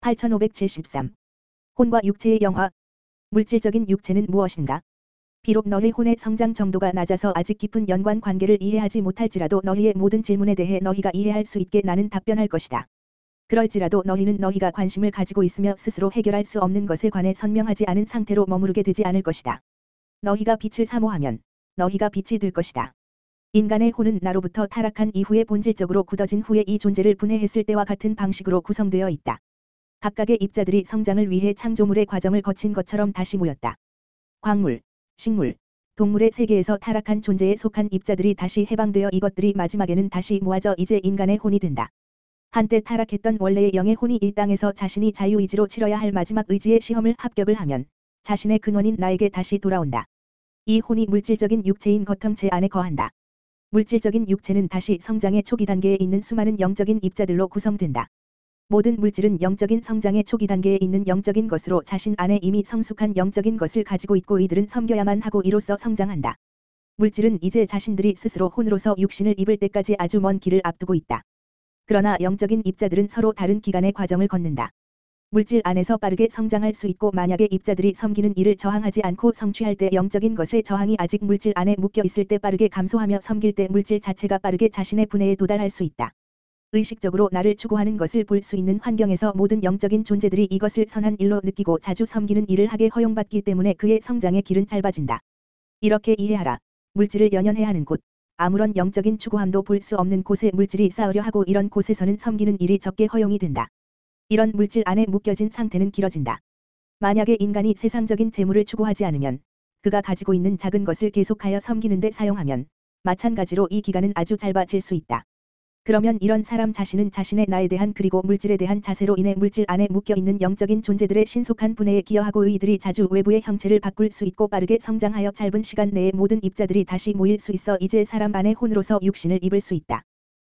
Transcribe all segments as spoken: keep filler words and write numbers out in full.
팔천오백칠십삼. 혼과 육체의 영화. 물질적인 육체는 무엇인가? 비록 너희 혼의 성장 정도가 낮아서 아직 깊은 연관 관계를 이해하지 못할지라도 너희의 모든 질문에 대해 너희가 이해할 수 있게 나는 답변할 것이다. 그럴지라도 너희는 너희가 관심을 가지고 있으며 스스로 해결할 수 없는 것에 관해 선명하지 않은 상태로 머무르게 되지 않을 것이다. 너희가 빛을 사모하면 너희가 빛이 될 것이다. 인간의 혼은 나로부터 타락한 이후에 본질적으로 굳어진 후에 이 존재를 분해했을 때와 같은 방식으로 구성되어 있다. 각각의 입자들이 성장을 위해 창조물의 과정을 거친 것처럼 다시 모였다. 광물, 식물, 동물의 세계에서 타락한 존재에 속한 입자들이 다시 해방되어 이것들이 마지막에는 다시 모아져 이제 인간의 혼이 된다. 한때 타락했던 원래의 영의 혼이 이 땅에서 자신이 자유의지로 치러야 할 마지막 의지의 시험을 합격을 하면 자신의 근원인 나에게 다시 돌아온다. 이 혼이 물질적인 육체인 겉형체 안에 거한다. 물질적인 육체는 다시 성장의 초기 단계에 있는 수많은 영적인 입자들로 구성된다. 모든 물질은 영적인 성장의 초기 단계에 있는 영적인 것으로 자신 안에 이미 성숙한 영적인 것을 가지고 있고 이들은 섬겨야만 하고 이로써 성장한다. 물질은 이제 자신들이 스스로 혼으로서 육신을 입을 때까지 아주 먼 길을 앞두고 있다. 그러나 영적인 입자들은 서로 다른 기간의 과정을 걷는다. 물질 안에서 빠르게 성장할 수 있고 만약에 입자들이 섬기는 일을 저항하지 않고 성취할 때 영적인 것의 저항이 아직 물질 안에 묶여 있을 때 빠르게 감소하며 섬길 때 물질 자체가 빠르게 자신의 분해에 도달할 수 있다. 의식적으로 나를 추구하는 것을 볼 수 있는 환경에서 모든 영적인 존재들이 이것을 선한 일로 느끼고 자주 섬기는 일을 하게 허용받기 때문에 그의 성장의 길은 짧아진다. 이렇게 이해하라. 물질을 연연해 하는 곳, 아무런 영적인 추구함도 볼 수 없는 곳에 물질이 쌓으려 하고 이런 곳에서는 섬기는 일이 적게 허용이 된다. 이런 물질 안에 묶여진 상태는 길어진다. 만약에 인간이 세상적인 재물을 추구하지 않으면 그가 가지고 있는 작은 것을 계속하여 섬기는 데 사용하면 마찬가지로 이 기간은 아주 짧아질 수 있다. 그러면 이런 사람 자신은 자신의 나에 대한 그리고 물질에 대한 자세로 인해 물질 안에 묶여있는 영적인 존재들의 신속한 분해에 기여하고 이들이 자주 외부의 형체를 바꿀 수 있고 빠르게 성장하여 짧은 시간 내에 모든 입자들이 다시 모일 수 있어 이제 사람 안에 혼으로서 육신을 입을 수 있다.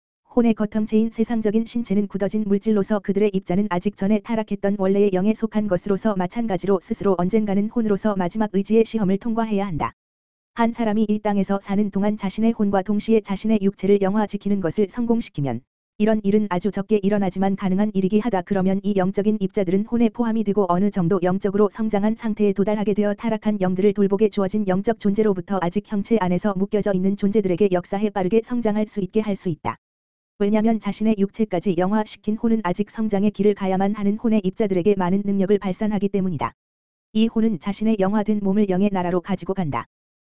혼의 겉형체인 세상적인 신체는 굳어진 물질로서 그들의 입자는 아직 전에 타락했던 원래의 영에 속한 것으로서 마찬가지로 스스로 언젠가는 혼으로서 마지막 의지의 시험을 통과해야 한다. 한 사람이 이 땅에서 사는 동안 자신의 혼과 동시에 자신의 육체를 영화지키는 것을 성공시키면 이런 일은 아주 적게 일어나지만 가능한 일이기 하다. 그러면 이 영적인 입자들은 혼에 포함이 되고 어느 정도 영적으로 성장한 상태에 도달하게 되어 타락한 영들을 돌보게 주어진 영적 존재로부터 아직 형체 안에서 묶여져 있는 존재들에게 역사해 빠르게 성장할 수 있게 할 수 있다. 왜냐하면 자신의 육체까지 영화시킨 혼은 아직 성장의 길을 가야만 하는 혼의 입자들에게 많은 능력을 발산하기 때문이다. 이 혼은 자신의 영화된 몸을 영의 나라로 가지고 간다.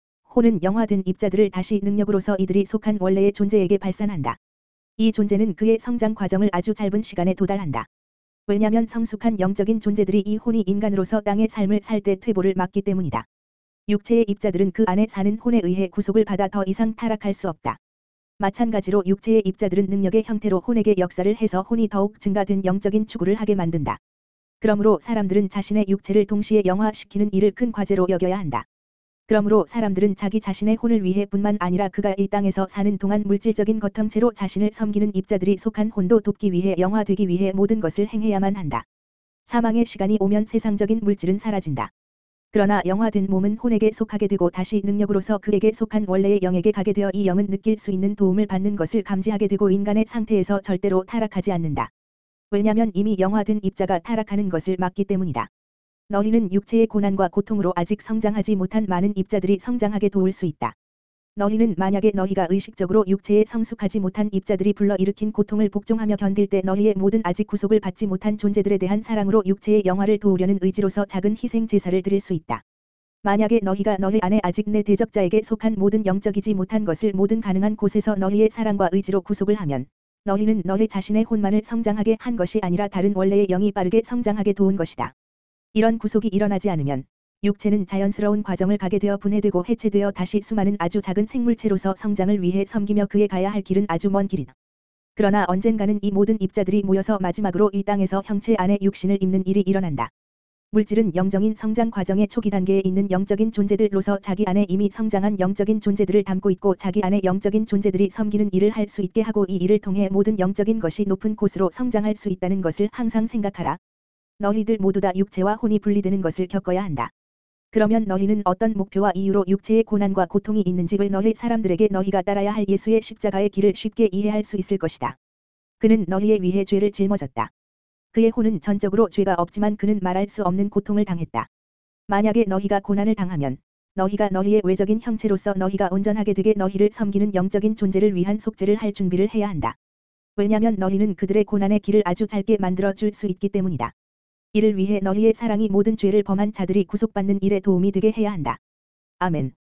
혼은 영화된 입자들을 다시 능력으로서 이들이 속한 원래의 존재에게 발산한다. 이 존재는 그의 성장 과정을 아주 짧은 시간에 도달한다. 왜냐하면 성숙한 영적인 존재들이 이 혼이 인간으로서 땅의 삶을 살 때 퇴보를 막기 때문이다. 육체의 입자들은 그 안에 사는 혼에 의해 구속을 받아 더 이상 타락할 수 없다. 마찬가지로 육체의 입자들은 능력의 형태로 혼에게 역사를 해서 혼이 더욱 증가된 영적인 추구를 하게 만든다. 그러므로 사람들은 자신의 육체를 동시에 영화시키는 일을 큰 과제로 여겨야 한다. 그러므로 사람들은 자기 자신의 혼을 위해 뿐만 아니라 그가 이 땅에서 사는 동안 물질적인 겉형체로 자신을 섬기는 입자들이 속한 혼도 돕기 위해 영화되기 위해 모든 것을 행해야만 한다. 사망의 시간이 오면 세상적인 물질은 사라진다. 그러나 영화된 몸은 혼에게 속하게 되고 다시 능력으로서 그에게 속한 원래의 영에게 가게 되어 이 영은 느낄 수 있는 도움을 받는 것을 감지하게 되고 인간의 상태에서 절대로 타락하지 않는다. 왜냐하면 이미 영화된 입자가 타락하는 것을 막기 때문이다. 너희는 육체의 고난과 고통으로 아직 성장하지 못한 많은 입자들이 성장하게 도울 수 있다. 너희는 만약에 너희가 의식적으로 육체에 성숙하지 못한 입자들이 불러일으킨 고통을 복종하며 견딜 때 너희의 모든 아직 구속을 받지 못한 존재들에 대한 사랑으로 육체의 영화를 도우려는 의지로서 작은 희생 제사를 드릴 수 있다. 만약에 너희가 너희 안에 아직 내 대적자에게 속한 모든 영적이지 못한 것을 모든 가능한 곳에서 너희의 사랑과 의지로 구속을 하면 너희는 너희 자신의 혼만을 성장하게 한 것이 아니라 다른 원래의 영이 빠르게 성장하게 도운 것이다. 이런 구속이 일어나지 않으면 육체는 자연스러운 과정을 가게 되어 분해되고 해체되어 다시 수많은 아주 작은 생물체로서 성장을 위해 섬기며 그에 가야 할 길은 아주 먼 길이다. 그러나 언젠가는 이 모든 입자들이 모여서 마지막으로 이 땅에서 형체 안에 육신을 입는 일이 일어난다. 물질은 영적인 성장 과정의 초기 단계에 있는 영적인 존재들로서 자기 안에 이미 성장한 영적인 존재들을 담고 있고 자기 안에 영적인 존재들이 섬기는 일을 할 수 있게 하고 이 일을 통해 모든 영적인 것이 높은 곳으로 성장할 수 있다는 것을 항상 생각하라. 너희들 모두 다 육체와 혼이 분리되는 것을 겪어야 한다. 그러면 너희는 어떤 목표와 이유로 육체의 고난과 고통이 있는지 왜 너희 사람들에게 너희가 따라야 할 예수의 십자가의 길을 쉽게 이해할 수 있을 것이다. 그는 너희에 위해 죄를 짊어졌다. 그의 혼은 전적으로 죄가 없지만 그는 말할 수 없는 고통을 당했다. 만약에 너희가 고난을 당하면 너희가 너희의 외적인 형체로서 너희가 온전하게 되게 너희를 섬기는 영적인 존재를 위한 속죄를 할 준비를 해야 한다. 왜냐하면 너희는 그들의 고난의 길을 아주 짧게 만들어 줄 수 있기 때문이다. 이를 위해 너희의 사랑이 모든 죄를 범한 자들이 구속받는 일에 도움이 되게 해야 한다. 아멘.